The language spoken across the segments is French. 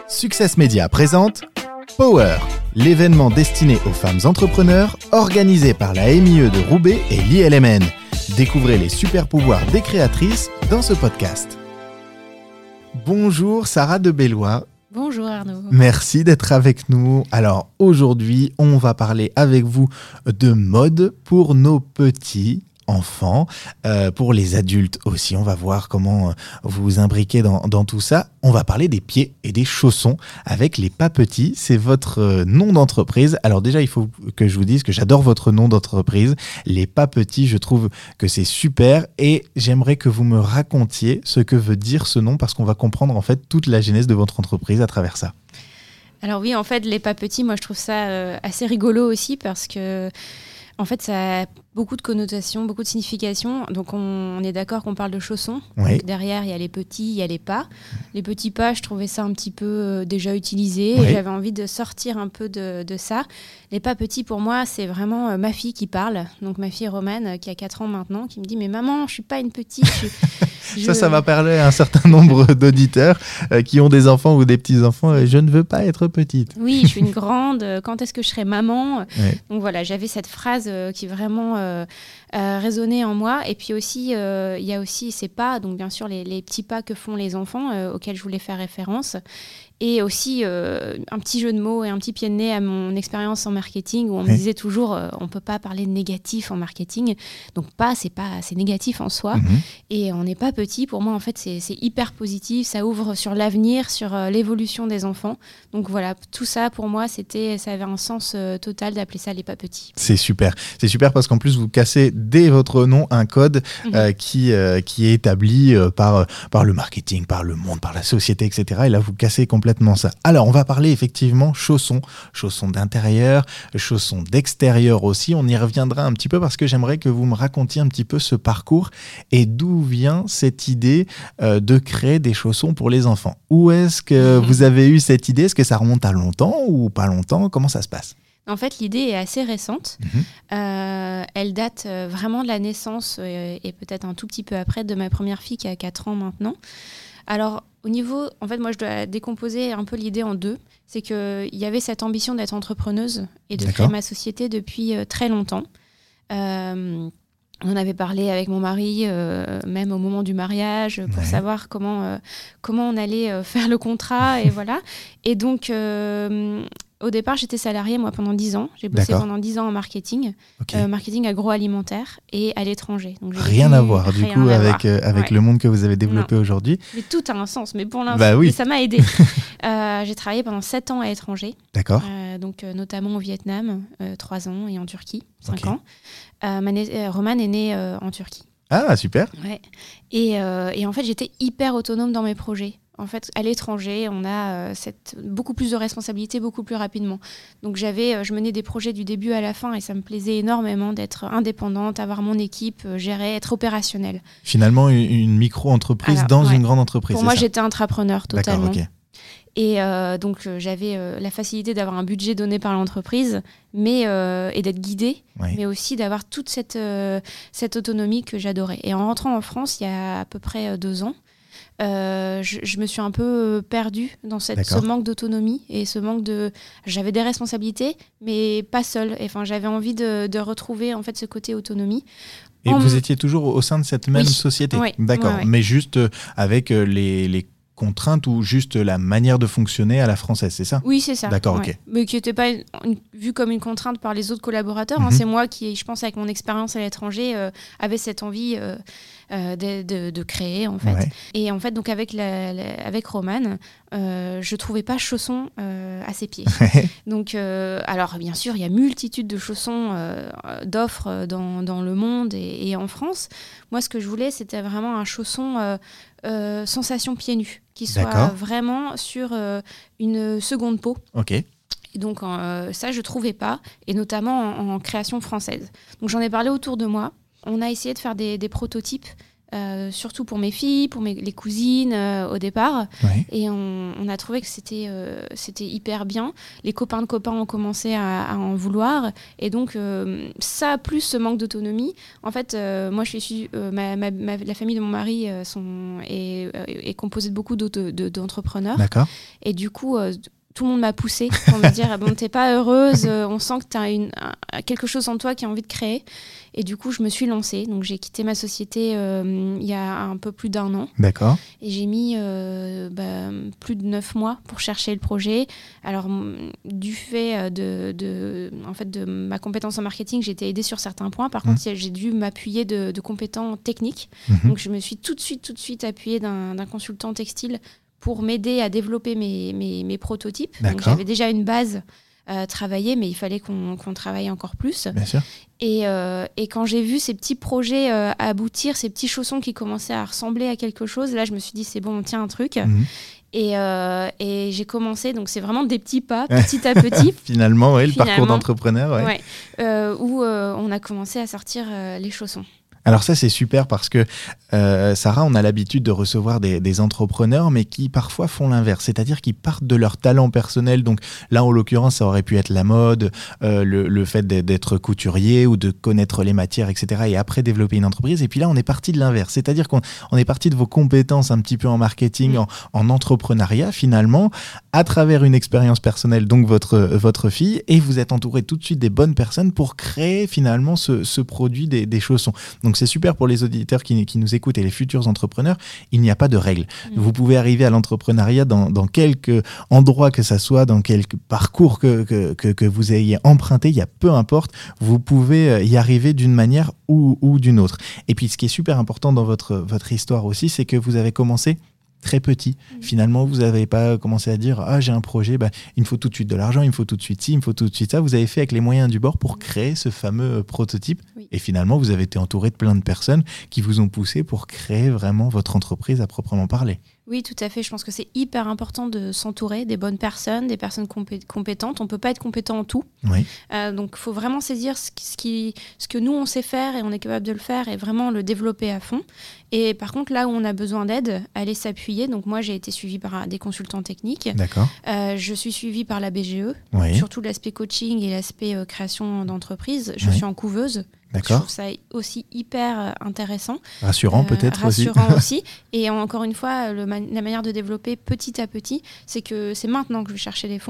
Success Media présente Power, l'événement destiné aux femmes entrepreneurs organisé par la MIE de Roubaix et l'ILMN. Découvrez les super pouvoirs des créatrices dans ce podcast. Bonjour Sarah de Bellois. Bonjour Arnaud. Merci d'être avec nous. Alors aujourd'hui, on va parler avec vous de mode pour nos petits enfants, pour les adultes aussi. On va voir comment vous vous imbriquez dans tout ça. On va parler des pieds et des chaussons avec les pas petits. C'est votre nom d'entreprise. Alors déjà, il faut que je vous dise que j'adore votre nom d'entreprise. Les pas petits, je trouve que c'est super et j'aimerais que vous me racontiez ce que veut dire ce nom parce qu'on va comprendre en fait toute la genèse de votre entreprise à travers ça. Alors oui, en fait, les pas petits, moi je trouve ça assez rigolo aussi parce que en fait, ça a beaucoup de connotations, beaucoup de significations. Donc, on est d'accord qu'on parle de chaussons. Oui. Donc, derrière, il y a les petits, il y a les pas. Les petits pas, je trouvais ça un petit peu déjà utilisé. Oui. Et j'avais envie de sortir un peu de ça. Les pas petits, pour moi, c'est vraiment ma fille qui parle. Donc, ma fille Romane, qui a 4 ans maintenant, qui me dit « Mais maman, je ne suis pas une petite. » Ça va parler à un certain nombre d'auditeurs qui ont des enfants ou des petits-enfants. Je ne veux pas être petite. Oui, je suis une grande. Quand est-ce que je serai maman ? Oui. Donc voilà, j'avais cette phrase qui vraiment résonnait en moi. Et puis aussi, il y a aussi ces pas, donc bien sûr les petits pas que font les enfants auxquels je voulais faire référence. Et aussi un petit jeu de mots et un petit pied de nez à mon expérience en marketing où on me disait toujours on ne peut pas parler de négatif en marketing. Donc pas, c'est négatif en soi. Et on n'est pas petit. Pour moi, en fait, c'est hyper positif. Ça ouvre sur l'avenir, sur l'évolution des enfants. Donc voilà, tout ça, pour moi, ça avait un sens total d'appeler ça les pas petits. C'est super. C'est super parce qu'en plus, vous cassez dès votre nom un code qui est établi par le marketing, par le monde, par la société, etc. Et là, vous cassez complètement ça. Alors, on va parler effectivement chaussons d'intérieur, chaussons d'extérieur aussi. On y reviendra un petit peu parce que j'aimerais que vous me racontiez un petit peu ce parcours et d'où vient cette idée de créer des chaussons pour les enfants. Où est-ce que vous avez eu cette idée ? Est-ce que ça remonte à longtemps ou pas longtemps ? Comment ça se passe ? En fait, l'idée est assez récente. Elle date vraiment de la naissance et peut-être un tout petit peu après de ma première fille qui a 4 ans maintenant. Alors, au niveau, en fait, moi, je dois décomposer un peu l'idée en deux. C'est qu'il y avait cette ambition d'être entrepreneuse et de créer ma société depuis très longtemps. On en avait parlé avec mon mari, même au moment du mariage, pour savoir comment on allait faire le contrat. Et voilà. Et donc, au départ, j'étais salariée, moi, pendant 10 ans. J'ai bossé pendant 10 ans en marketing, marketing agroalimentaire et à l'étranger. Donc, rien à voir, du coup, avec le monde que vous avez développé aujourd'hui. Mais tout a un sens, mais pour l'instant, ça m'a aidée. J'ai travaillé pendant 7 ans à l'étranger. D'accord. Donc, notamment au Vietnam, 3 ans, et en Turquie, 5 ans. Romane est née en Turquie. Ah, super. Ouais. Et en fait, j'étais hyper autonome dans mes projets. En fait, à l'étranger, on a beaucoup plus de responsabilités, beaucoup plus rapidement. Donc, je menais des projets du début à la fin et ça me plaisait énormément d'être indépendante, avoir mon équipe, gérer, être opérationnelle. Finalement, une micro-entreprise dans une grande entreprise. Pour moi, j'étais intrapreneur totalement. D'accord, ok. Et donc, j'avais la facilité d'avoir un budget donné par l'entreprise et d'être guidée, mais aussi d'avoir toute cette autonomie que j'adorais. Et en rentrant en France, il y a à peu près 2 ans, je me suis un peu perdue dans ce manque d'autonomie et ce manque de... J'avais des responsabilités, mais pas seule. Enfin, j'avais envie de retrouver en fait ce côté autonomie. Et vous étiez toujours au sein de cette même société ? Oui. D'accord, mais juste avec les contraintes ou juste la manière de fonctionner à la française, c'est ça ? Oui, c'est ça. D'accord, ok. Mais qui n'était pas vue comme une contrainte par les autres collaborateurs. C'est moi qui, je pense, avec mon expérience à l'étranger, avait cette envie de créer, en fait. Ouais. Et en fait, donc avec Romane, je ne trouvais pas chaussons à ses pieds. Donc, alors, bien sûr, il y a multitude de chaussons d'offres dans le monde et en France. Moi, ce que je voulais, c'était vraiment un chausson sensation pieds nus, qui soit vraiment sur une seconde peau. Ok. Et donc, ça, je ne trouvais pas, et notamment en création française. Donc, j'en ai parlé autour de moi. On a essayé de faire des prototypes, surtout pour mes filles, pour les cousines au départ. Ouais. Et on a trouvé que c'était hyper bien. Les copains de copains ont commencé à en vouloir. Et donc, ça, plus ce manque d'autonomie. En fait, moi, je suis la famille de mon mari est composée de beaucoup d'entrepreneurs. D'accord. Et du coup, tout le monde m'a poussée pour me dire bon, t'es pas heureuse, on sent que t'as quelque chose en toi qui a envie de créer. Et du coup, je me suis lancée. Donc, j'ai quitté ma société il y a un peu plus d'1 an. D'accord. Et j'ai mis plus de 9 mois pour chercher le projet. Alors, du fait de ma compétence en marketing, j'ai été aidée sur certains points. Par contre, j'ai dû m'appuyer de compétents techniques. Donc, je me suis tout de suite appuyée d'un consultant textile pour m'aider à développer mes prototypes. Donc, j'avais déjà une base travaillée, mais il fallait qu'on travaille encore plus. Bien sûr. Et quand j'ai vu ces petits projets aboutir, ces petits chaussons qui commençaient à ressembler à quelque chose, là, je me suis dit, c'est bon, on tient un truc. Et j'ai commencé, donc c'est vraiment des petits pas, petit à petit. Finalement, oui, le parcours d'entrepreneur. Ouais. Où on a commencé à sortir les chaussons. Alors ça, c'est super parce que, Sarah, on a l'habitude de recevoir des entrepreneurs, mais qui parfois font l'inverse, c'est-à-dire qu'ils partent de leur talent personnel. Donc là, en l'occurrence, ça aurait pu être la mode, le fait d'être couturier ou de connaître les matières, etc. Et après développer une entreprise. Et puis là, on est parti de l'inverse, c'est-à-dire qu'on est parti de vos compétences un petit peu en marketing, en entrepreneuriat finalement, à travers une expérience personnelle, donc votre fille, et vous êtes entouré tout de suite des bonnes personnes pour créer finalement ce produit des chaussons. Donc c'est super pour les auditeurs qui nous écoutent et les futurs entrepreneurs, il n'y a pas de règles. Vous pouvez arriver à l'entrepreneuriat dans quelque endroit que ça soit, dans quelque parcours que vous ayez emprunté, il y a peu importe, vous pouvez y arriver d'une manière ou d'une autre. Et puis ce qui est super important dans votre histoire aussi, c'est que vous avez commencé très petit. Finalement, vous n'avez pas commencé à dire « Ah, j'ai un projet, il me faut tout de suite de l'argent, il me faut tout de suite ci, il me faut tout de suite ça ». Vous avez fait avec les moyens du bord pour créer ce fameux prototype. Oui. Et finalement, vous avez été entouré de plein de personnes qui vous ont poussé pour créer vraiment votre entreprise à proprement parler. Oui, tout à fait. Je pense que c'est hyper important de s'entourer des bonnes personnes, des personnes compétentes. On ne peut pas être compétent en tout. Oui. Donc, il faut vraiment saisir ce que nous, on sait faire et on est capable de le faire et vraiment le développer à fond. Et par contre, là où on a besoin d'aide, aller s'appuyer. Donc, moi, j'ai été suivie par des consultants techniques. D'accord. Je suis suivie par la BGE, oui. surtout l'aspect coaching et l'aspect création d'entreprise. Je suis en couveuse. D'accord. Je trouve ça aussi hyper intéressant. Rassurant peut-être aussi. Rassurant aussi. Et encore une fois, la manière de développer petit à petit, c'est que c'est maintenant que je vais chercher les fonds.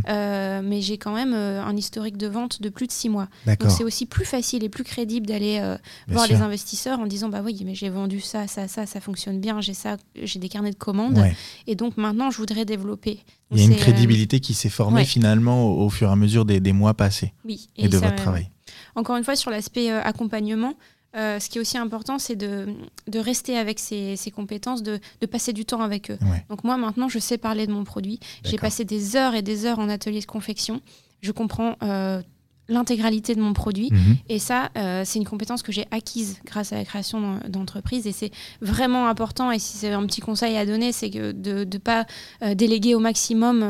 Mais j'ai quand même un historique de vente de plus de 6 mois. D'accord. Donc c'est aussi plus facile et plus crédible d'aller voir les investisseurs en disant bah oui, mais j'ai vendu ça fonctionne bien, j'ai des carnets de commandes. Ouais. Et donc maintenant, je voudrais développer. Donc, il y a une crédibilité qui s'est formée finalement au fur et à mesure des mois passés et de votre travail. Encore une fois, sur l'aspect accompagnement, ce qui est aussi important, c'est de rester avec ces compétences, de passer du temps avec eux. Ouais. Donc moi, maintenant, je sais parler de mon produit. D'accord. J'ai passé des heures et des heures en atelier de confection. Je comprends l'intégralité de mon produit. Et ça, c'est une compétence que j'ai acquise grâce à la création d'entreprise. Et c'est vraiment important. Et si c'est un petit conseil à donner, c'est que de ne pas déléguer au maximum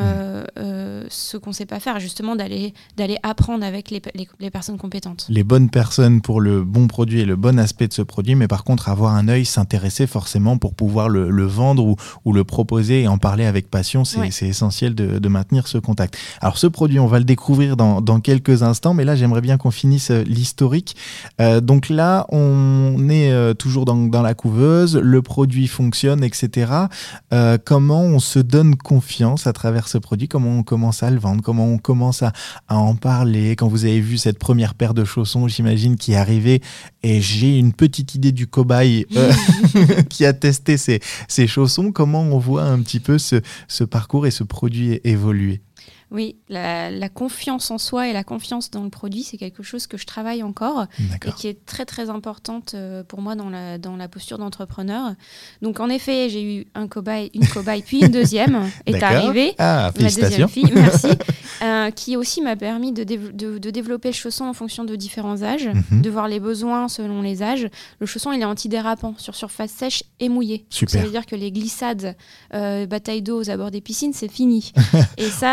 ce qu'on ne sait pas faire, justement d'aller apprendre avec les personnes compétentes. Les bonnes personnes pour le bon produit et le bon aspect de ce produit, mais par contre, avoir un œil, s'intéresser forcément pour pouvoir le vendre ou le proposer et en parler avec passion, c'est essentiel de maintenir ce contact. Alors ce produit, on va le découvrir dans quelques instants, mais là j'aimerais bien qu'on finisse l'historique. Donc là on est toujours dans la couveuse, le produit fonctionne, etc. Comment on se donne confiance à travers ce produit, comment on commence à le vendre, comment on commence à en parler. Quand vous avez vu cette première paire de chaussons, j'imagine, qui est arrivée, et j'ai une petite idée du cobaye qui a testé ces chaussons, comment on voit un petit peu ce parcours et ce produit évoluer? Oui, la confiance en soi et la confiance dans le produit, c'est quelque chose que je travaille encore. D'accord. Et qui est très très importante pour moi dans la posture d'entrepreneur. Donc en effet, j'ai eu une cobaye, puis une deuxième est arrivée. Ah, félicitations. Ma deuxième fille, merci, qui aussi m'a permis de développer le chausson en fonction de différents âges, de voir les besoins selon les âges. Le chausson, il est antidérapant sur surface sèche et mouillée. Super. Ça veut dire que les glissades, bataille d'eau aux abords des piscines, c'est fini. Et ça... On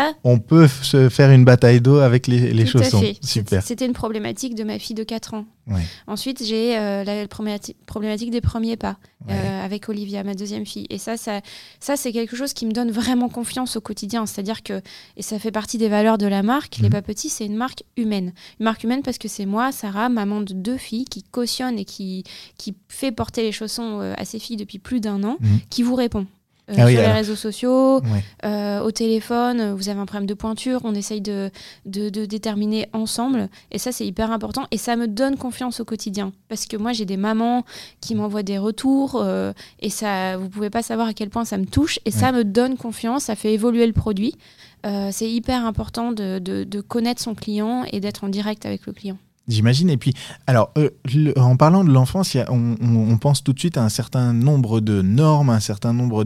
peut se faire une bataille d'eau avec les Tout à chaussons. fait. Super. C'était une problématique de ma fille de 4 ans. Ouais. Ensuite, j'ai la problématique des premiers pas Ouais. avec Olivia, ma deuxième fille. Et ça, c'est quelque chose qui me donne vraiment confiance au quotidien. C'est-à-dire que, et ça fait partie des valeurs de la marque, Les Pas Petits, c'est une marque humaine. Une marque humaine parce que c'est moi, Sarah, maman de 2 filles, qui cautionne et qui fait porter les chaussons à ses filles depuis plus d'1 an, qui vous répond. Sur les réseaux sociaux, au téléphone, vous avez un problème de pointure, on essaye de déterminer ensemble. Et ça, c'est hyper important. Et ça me donne confiance au quotidien. Parce que moi, j'ai des mamans qui m'envoient des retours. Et ça, vous ne pouvez pas savoir à quel point ça me touche. Et ça me donne confiance, ça fait évoluer le produit. C'est hyper important de connaître son client et d'être en direct avec le client. J'imagine. Et puis, alors, en parlant de l'enfance, on pense tout de suite à un certain nombre de normes, un certain nombre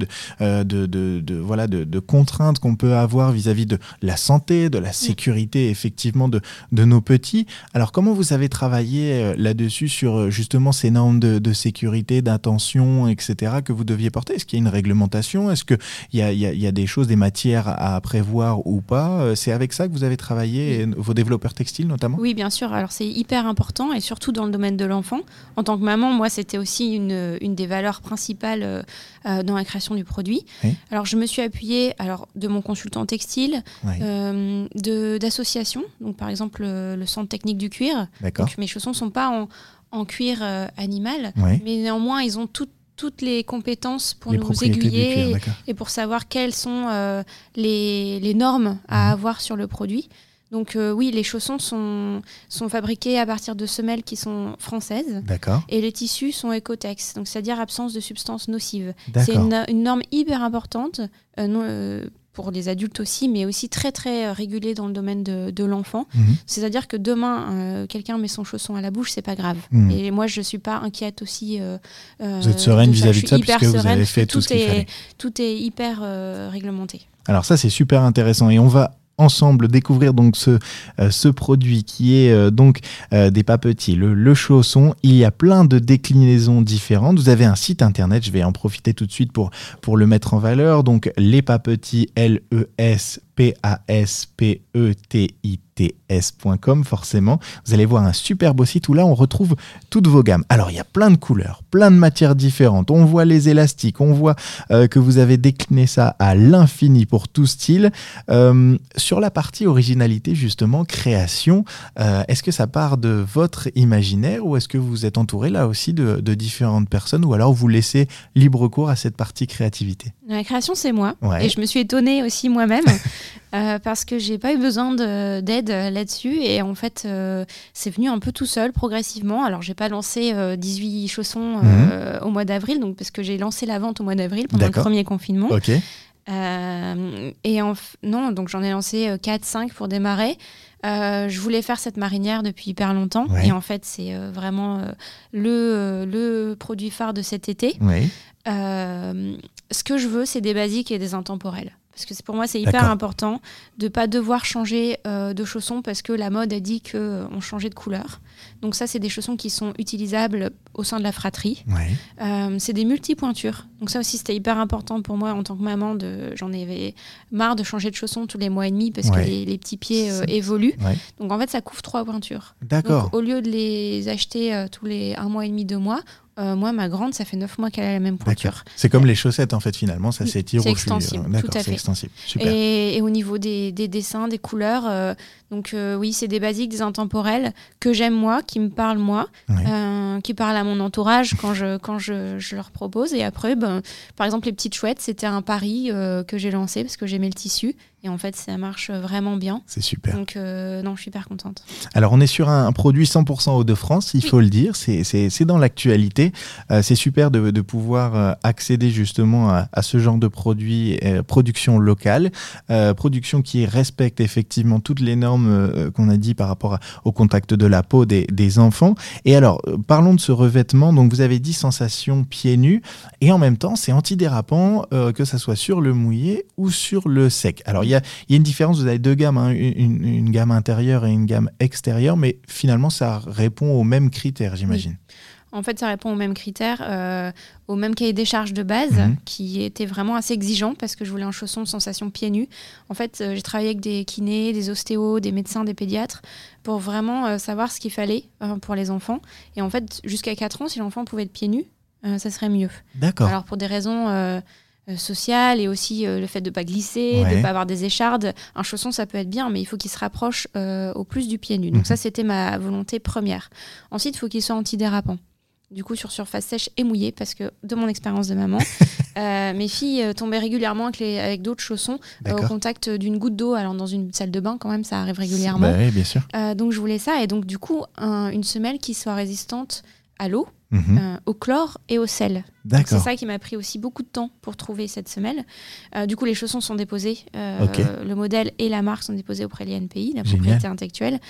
de contraintes qu'on peut avoir vis-à-vis de la santé, de la sécurité, effectivement, de nos petits. Alors, comment vous avez travaillé là-dessus sur justement ces normes de sécurité, d'attention, etc., que vous deviez porter? Est-ce qu'il y a une réglementation? Est-ce qu'il y a des choses, des matières à prévoir ou pas? C'est avec ça que vous avez travaillé, vos développeurs textiles notamment? Oui, bien sûr. Alors, c'est hyper important et surtout dans le domaine de l'enfant. En tant que maman, moi, c'était aussi une des valeurs principales dans la création du produit. Oui. Alors, je me suis appuyée de mon consultant textile, d'associations. Donc, par exemple, le Centre technique du cuir. D'accord. Donc, mes chaussons ne sont pas en cuir animal, mais néanmoins, ils ont toutes les compétences pour nous aiguiller et pour savoir quelles sont les normes à avoir sur le produit. Donc oui, les chaussons sont fabriqués à partir de semelles qui sont françaises. D'accord. Et les tissus sont Ecotex, donc c'est-à-dire absence de substances nocives. D'accord. C'est une norme hyper importante pour les adultes aussi, mais aussi très très régulée dans le domaine de l'enfant. C'est-à-dire que demain, quelqu'un met son chausson à la bouche, c'est pas grave. Et moi, je suis pas inquiète aussi. Vous êtes sereine vis-à-vis de ça, puisque vous avez fait tout ce qu'il fallait. Tout est hyper réglementé. Alors ça, c'est super intéressant. Et on va ensemble découvrir donc ce produit qui est donc des Pas Petits, le chausson. Il y a plein de déclinaisons différentes. Vous avez un site internet, je vais en profiter tout de suite pour le mettre en valeur. Donc Les Pas Petits, LESPASPETITS.com, forcément. Vous allez voir un super beau site où là on retrouve toutes vos gammes. Alors il y a plein de couleurs, plein de matières différentes. On voit les élastiques, on voit que vous avez décliné ça à l'infini pour tout style. Sur la partie originalité, justement, création, est-ce que ça part de votre imaginaire ou est-ce que vous êtes entouré là aussi de différentes personnes ou alors vous laissez libre cours à cette partie créativité? La création, c'est moi. Et je me suis étonnée aussi moi-même parce que j'ai pas eu besoin d'aide là-dessus. Et en fait, c'est venu un peu tout seul, progressivement. Alors, j'ai pas lancé 18 chaussons au mois d'avril, donc, parce que j'ai lancé la vente au mois d'avril pendant le premier confinement. Ok. Non, donc j'en ai lancé 4-5 pour démarrer. Je voulais faire cette marinière depuis hyper longtemps. Et en fait, c'est vraiment le produit phare de cet été. Ce que je veux, c'est des basiques et des intemporels. Parce que pour moi, c'est hyper important de ne pas devoir changer de chaussons parce que la mode a dit qu'on changeait de couleur. Donc ça, c'est des chaussons qui sont utilisables au sein de la fratrie. C'est des multi-pointures. Donc ça aussi, c'était hyper important pour moi en tant que maman. J'en avais marre de changer de chaussons tous les mois et demi parce que les petits pieds évoluent. Donc en fait, ça couvre 3 pointures. D'accord. Donc au lieu de les acheter tous les 1 mois et demi, 2 mois, moi, ma grande, ça fait 9 mois qu'elle a la même pointure. C'est comme les chaussettes, en fait, finalement, ça s'étire au fil. C'est extensible, D'accord, tout à fait. C'est extensible. Super. Et au niveau des dessins, des couleurs, oui, c'est des basiques, des intemporels que j'aime moi, qui me parlent moi, qui parlent à mon entourage quand je leur propose. Et après, par exemple, les petites chouettes, c'était un pari que j'ai lancé parce que j'aimais le tissu. Et en fait, ça marche vraiment bien. C'est super. Donc, non, je suis hyper contente. Alors, on est sur un produit 100% Hauts-de-France, il faut le dire. C'est dans l'actualité. C'est super de pouvoir accéder justement à ce genre de produit, production locale, production qui respecte effectivement toutes les normes qu'on a dit par rapport au contact de la peau des enfants. Et alors, parlons de ce revêtement. Donc, vous avez dit sensation pieds nus. Et en même temps, c'est antidérapant, que ça soit sur le mouillé ou sur le sec. Alors, il y a une différence, vous avez 2 gammes, hein, une gamme intérieure et une gamme extérieure, mais finalement, ça répond aux mêmes critères, j'imagine. En fait, ça répond aux mêmes critères, au même cahier des charges de base, qui était vraiment assez exigeant parce que je voulais un chausson de sensation pieds nus. En fait, j'ai travaillé avec des kinés, des ostéos, des médecins, des pédiatres pour vraiment savoir ce qu'il fallait pour les enfants. Et en fait, jusqu'à 4 ans, si l'enfant pouvait être pieds nus, ça serait mieux. D'accord. Alors, pour des raisons sociales et aussi le fait de ne pas glisser, de ne pas avoir des échardes, un chausson, ça peut être bien, mais il faut qu'il se rapproche au plus du pied nu. Donc ça, c'était ma volonté première. Ensuite, il faut qu'il soit antidérapant. Du coup, sur surface sèche et mouillée, parce que de mon expérience de maman, mes filles tombaient régulièrement avec d'autres chaussons au contact d'une goutte d'eau. Alors, dans une salle de bain, quand même, ça arrive régulièrement. Oui, bien sûr. Donc, je voulais ça. Et donc, du coup, une semelle qui soit résistante à l'eau, au chlore et au sel. Donc, c'est ça qui m'a pris aussi beaucoup de temps pour trouver cette semelle. Du coup, les chaussons sont déposés. Le modèle et la marque sont déposés auprès de l'INPI, la propriété intellectuelle.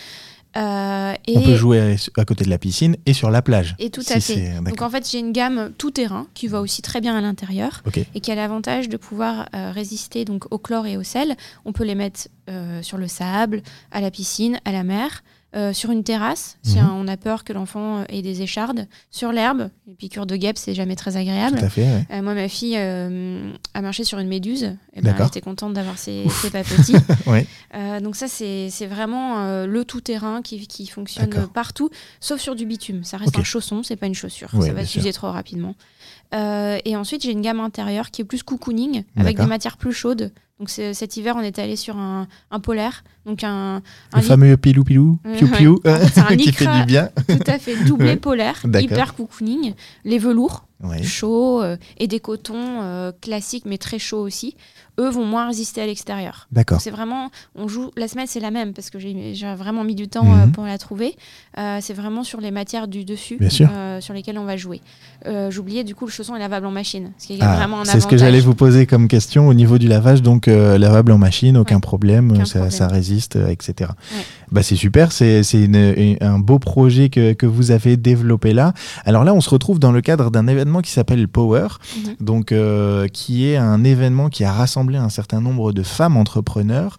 On peut jouer à côté de la piscine et sur la plage. Et tout à fait. Donc en fait, j'ai une gamme tout terrain qui va aussi très bien à l'intérieur et qui a l'avantage de pouvoir résister donc au chlore et au sel. On peut les mettre sur le sable, à la piscine, à la mer. Sur une terrasse, si on a peur que l'enfant ait des échardes, sur l'herbe, les piqûres de guêpes, c'est jamais très agréable. Tout à fait, ouais. Moi, ma fille a marché sur une méduse, et elle était contente d'avoir ses papotis. Ouais. Donc ça, c'est vraiment le tout-terrain qui fonctionne partout, sauf sur du bitume. Ça reste un chausson, c'est pas une chaussure. Ça va s'user trop rapidement. Et ensuite, j'ai une gamme intérieure qui est plus cocooning, avec des matières plus chaudes. Donc cet hiver, on est allé sur un polaire, donc le fameux pilou-pilou, piou-piou, c'est un qui fait du bien. Tout à fait, doublé polaire, hyper cocooning, les velours chauds et des cotons classiques mais très chauds aussi. Eux vont moins résister à l'extérieur. D'accord. Donc c'est vraiment, on joue, la semelle c'est la même parce que j'ai vraiment mis du temps pour la trouver. C'est vraiment sur les matières du dessus sur lesquelles on va jouer. J'oubliais du coup le chausson est lavable en machine, ce qui est vraiment un avantage. C'est ce que j'allais vous poser comme question au niveau du lavage, donc lavable en machine, aucun problème, ça résiste, etc. Ouais. Bah, c'est super, c'est un beau projet que vous avez développé là. Alors là, on se retrouve dans le cadre d'un événement qui s'appelle Power, donc qui est un événement qui a rassemblé un certain nombre de femmes entrepreneurs,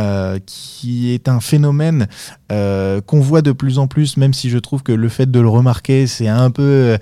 qui est un phénomène qu'on voit de plus en plus, même si je trouve que le fait de le remarquer, c'est un peu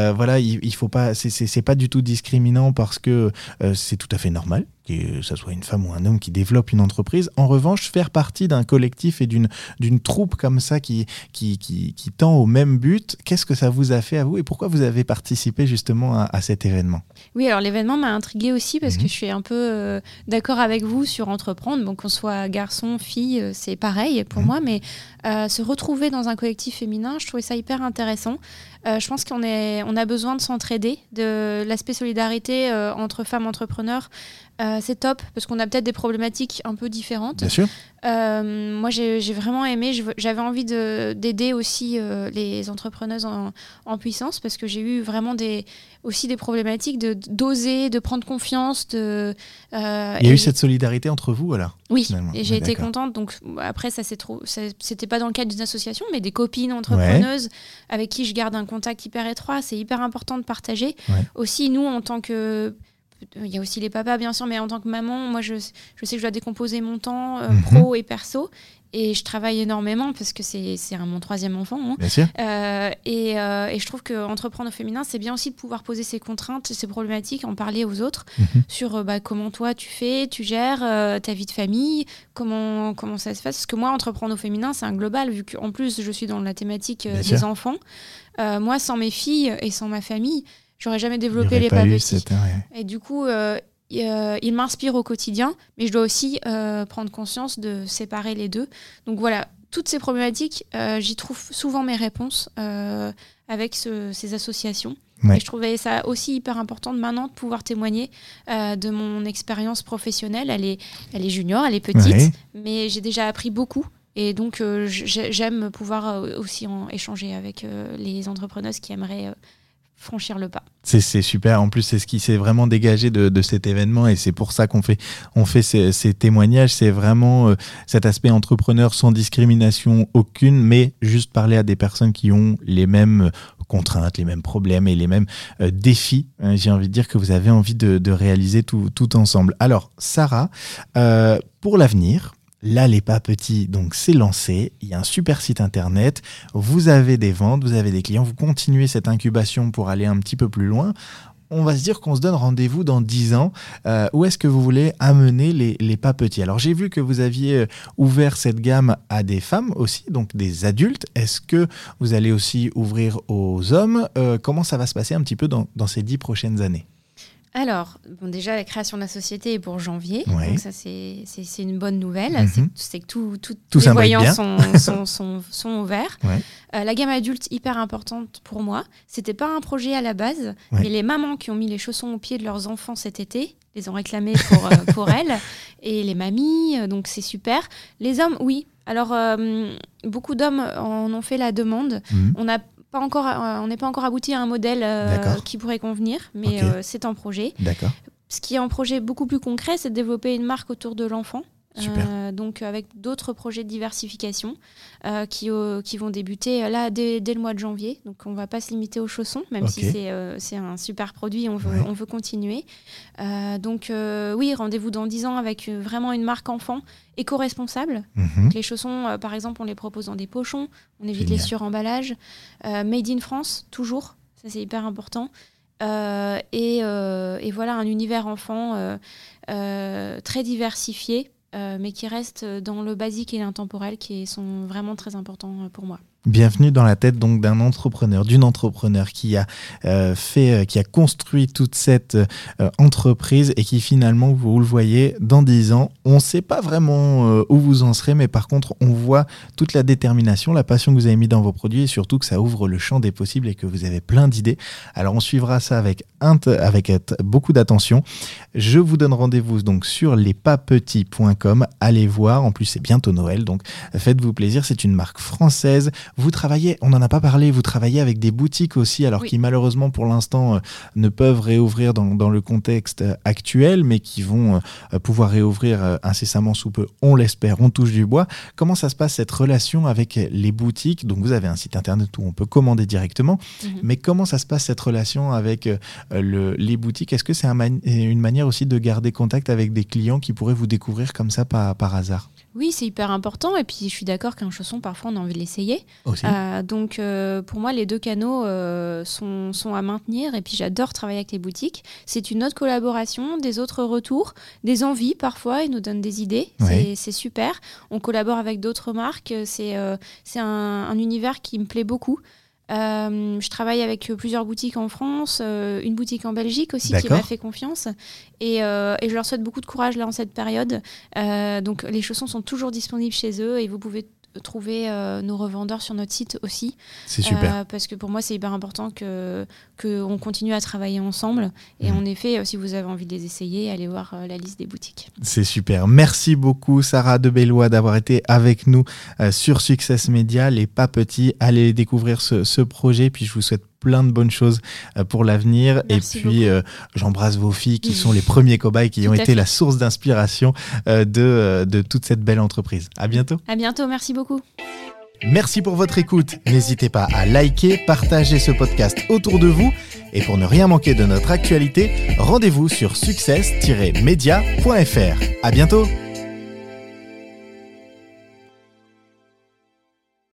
il faut pas, c'est pas du tout discriminant parce que c'est tout à fait normal que ce soit une femme ou un homme qui développe une entreprise. En revanche, faire partie d'un collectif et d'une troupe comme ça qui tend au même but, qu'est-ce que ça vous a fait à vous et pourquoi vous avez participé justement à cet événement ? Oui, alors l'événement m'a intriguée aussi parce que je suis un peu d'accord avec vous sur entreprendre. Donc qu'on soit garçon, fille, c'est pareil pour moi, mais se retrouver dans un collectif féminin, je trouvais ça hyper intéressant. Je pense qu'on a besoin de s'entraider, de l'aspect solidarité entre femmes entrepreneurs. C'est top parce qu'on a peut-être des problématiques un peu différentes. Bien sûr. Moi, j'ai vraiment aimé. J'avais envie d'aider aussi les entrepreneuses en puissance parce que j'ai eu vraiment aussi des problématiques d'oser, de prendre confiance. Il y a eu cette solidarité entre vous, alors ? Oui, et j'ai été contente. Donc, après, c'était pas dans le cadre d'une association, mais des copines entrepreneuses avec qui je garde un contact hyper étroit. C'est hyper important de partager. Ouais. Aussi, nous, en tant que... Il y a aussi les papas, bien sûr, mais en tant que maman, moi, je sais que je dois décomposer mon temps pro et perso. Et je travaille énormément parce que c'est mon 3e enfant. Hein. Bien sûr. Et je trouve qu'entreprendre au féminin, c'est bien aussi de pouvoir poser ses contraintes, ses problématiques, en parler aux autres sur comment toi tu fais, tu gères ta vie de famille, comment ça se passe. Parce que moi, entreprendre au féminin, c'est un global, vu qu'en plus, je suis dans la thématique des enfants. Moi, sans mes filles et sans ma famille, j'aurais jamais développé les pas petits. Et du coup, il m'inspire au quotidien, mais je dois aussi prendre conscience de séparer les deux. Donc voilà, toutes ces problématiques, j'y trouve souvent mes réponses avec ces associations. Ouais. Et je trouvais ça aussi hyper important maintenant de pouvoir témoigner de mon expérience professionnelle. Elle est junior, elle est petite, mais j'ai déjà appris beaucoup. Et donc, j'aime pouvoir aussi échanger avec les entrepreneuses qui aimeraient... franchir le pas. C'est super. En plus, c'est ce qui s'est vraiment dégagé de cet événement et c'est pour ça qu'on fait ces témoignages. C'est vraiment cet aspect entrepreneur sans discrimination aucune, mais juste parler à des personnes qui ont les mêmes contraintes, les mêmes problèmes et les mêmes défis. J'ai envie de dire que vous avez envie de réaliser tout ensemble. Alors, Sarah, pour l'avenir, Là, les pas petits, donc c'est lancé. Il y a un super site internet. Vous avez des ventes, vous avez des clients. Vous continuez cette incubation pour aller un petit peu plus loin. On va se dire qu'on se donne rendez-vous dans 10 ans. Où est-ce que vous voulez amener les pas petits ? Alors, j'ai vu que vous aviez ouvert cette gamme à des femmes aussi, donc des adultes. Est-ce que vous allez aussi ouvrir aux hommes ? Comment ça va se passer un petit peu dans ces 10 prochaines années ? Alors, déjà, la création de la société est pour janvier. Ouais. Donc ça, c'est une bonne nouvelle. Mm-hmm. C'est que tous Tout les voyants sont ouverts. Ouais. La gamme adulte, hyper importante pour moi. C'était pas un projet à la base, Ouais. mais les mamans qui ont mis les chaussons aux pieds de leurs enfants cet été les ont réclamés pour elles. Et les mamies, donc c'est super. Les hommes, oui. Alors, beaucoup d'hommes en ont fait la demande. Mmh. On n'est pas encore abouti à un modèle qui pourrait convenir, mais Okay. c'est en projet. D'accord. Ce qui est un projet beaucoup plus concret, c'est de développer une marque autour de l'enfant. Super. Donc avec d'autres projets de diversification qui vont débuter là dès le mois de janvier. Donc on ne va pas se limiter aux chaussons, même si c'est un super produit, on veut continuer. Donc oui, rendez-vous dans 10 ans avec vraiment une marque enfant éco-responsable. Mm-hmm. Donc, les chaussons, par exemple, on les propose dans des pochons, on évite les suremballages. Made in France, toujours, ça c'est hyper important. Et voilà, un univers enfant très diversifié, mais qui reste dans le basique et l'intemporel, qui sont vraiment très importants pour moi. Bienvenue dans la tête donc d'un entrepreneur, d'une entrepreneur qui a qui a construit toute cette entreprise et qui finalement, vous le voyez, dans 10 ans, on ne sait pas vraiment où vous en serez, mais par contre, on voit toute la détermination, la passion que vous avez mis dans vos produits et surtout que ça ouvre le champ des possibles et que vous avez plein d'idées. Alors, on suivra ça avec beaucoup d'attention. Je vous donne rendez-vous donc sur lespaspetit.com. Allez voir. En plus, c'est bientôt Noël, donc faites-vous plaisir. C'est une marque française. Vous travaillez, on n'en a pas parlé, vous travaillez avec des boutiques aussi, alors qui malheureusement pour l'instant ne peuvent réouvrir dans le contexte actuel, mais qui vont pouvoir réouvrir incessamment sous peu, on l'espère, on touche du bois. Comment ça se passe cette relation avec les boutiques ? Donc vous avez un site internet où on peut commander directement, mais comment ça se passe cette relation avec les boutiques ? Est-ce que c'est une manière aussi de garder contact avec des clients qui pourraient vous découvrir comme ça par hasard ? Oui, c'est hyper important. Et puis, je suis d'accord qu'un chausson, parfois, on a envie de l'essayer. Donc, pour moi, les deux canaux sont à maintenir. Et puis, j'adore travailler avec les boutiques. C'est une autre collaboration, des autres retours, des envies, parfois. Ils nous donnent des idées. C'est super. On collabore avec d'autres marques. C'est un univers qui me plaît beaucoup. Je travaille avec plusieurs boutiques en France, une boutique en Belgique aussi qui m'a fait confiance et je leur souhaite beaucoup de courage là en cette période. Donc les chaussons sont toujours disponibles chez eux et vous pouvez trouver nos revendeurs sur notre site aussi. C'est super. Parce que pour moi, c'est hyper important qu'on continue à travailler ensemble. Et en effet, si vous avez envie de les essayer, allez voir la liste des boutiques. C'est super. Merci beaucoup, Sarah Debellois, d'avoir été avec nous sur Success Media. Les pas petits, allez découvrir ce projet. Puis je vous souhaite plein de bonnes choses pour l'avenir. Merci et puis, j'embrasse vos filles qui sont les premiers cobayes qui ont été la source d'inspiration de toute cette belle entreprise. À bientôt. À bientôt. Merci beaucoup. Merci pour votre écoute. N'hésitez pas à liker, partager ce podcast autour de vous. Et pour ne rien manquer de notre actualité, rendez-vous sur success-media.fr. À bientôt.